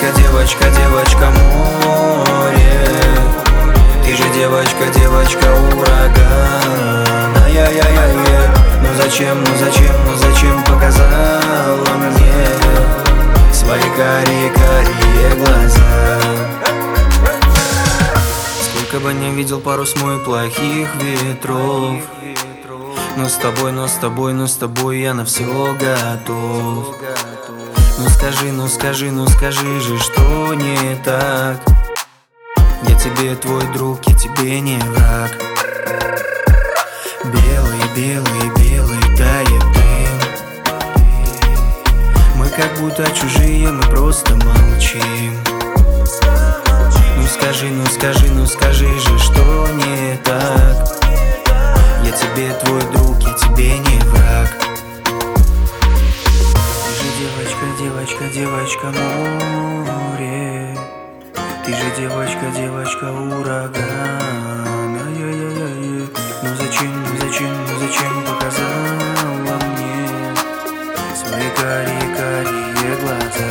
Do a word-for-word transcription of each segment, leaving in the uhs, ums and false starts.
девочка, девочка, девочка море. Ты же девочка, девочка ураган. Ай-яй-яй-яй. Ну зачем, ну зачем, ну зачем показала мне свои карие-карие глаза? Сколько бы не видел парус мой плохих ветров, но с тобой, но с тобой, но с тобой я на все готов. Ну скажи, ну скажи, ну скажи же, что не так. Я тебе твой друг, я тебе не враг. Белый, белый, белый тает дым. Мы как будто чужие, мы просто молчим. Ну скажи, ну скажи, ну скажи же, что не так. Я тебе твой друг, я тебе не враг. Ты же девочка, девочка, девочка море. Ты же девочка, девочка ураган. Ай-яй-яй-яй. Ну зачем, ну зачем, ну зачем показала мне свои карие-карие глаза?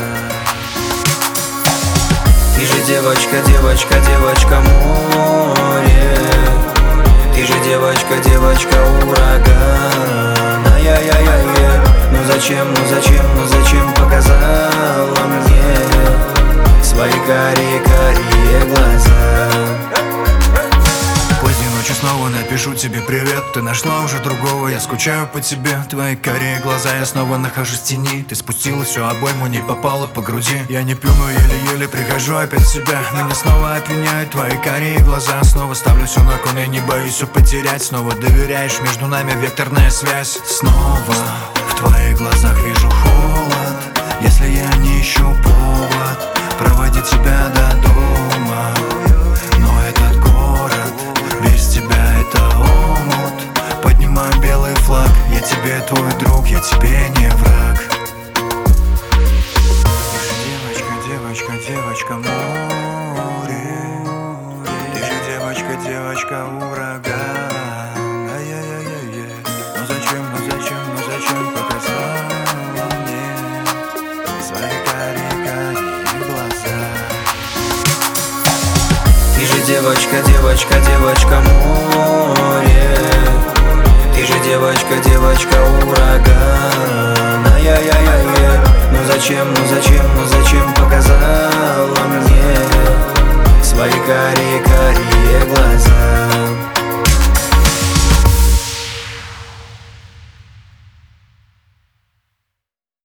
Ты же девочка, девочка, девочка море. Ты же девочка, девочка ураган. Ай-яй-яй-яй. Ну зачем, ну зачем, ну зачем показала мне свои карие-карие глаза? Поздней ночью снова напишу тебе привет. Ты нашла уже другого, я скучаю по тебе. Твои карие глаза, я снова нахожусь в тени. Ты спустила всю обойму, не попала по груди. Я не пью, но еле-еле прихожу опять в себя. Меня снова обвиняют твои карие глаза. Снова ставлю все на кон, я не боюсь все потерять. Снова доверяешь, между нами векторная связь. Снова в твоих глазах вижу холод. Если я не ищу повод проводить тебя до дома. Но этот город без тебя это омут. Поднимаю белый флаг. Я тебе твой друг, я тебе не враг. Ты же девочка, девочка, девочка море. Ты же девочка, девочка ураган. Ай-яй-яй-яй. Ну зачем, ну зачем, ну зачем показала мне свои карие-карие глаза? Ты же девочка, девочка, девочка море. Ты же девочка, девочка ураган. Ай-яй-яй-яй. Ну зачем, ну зачем, ну зачем показала мне свои карие-карие глаза?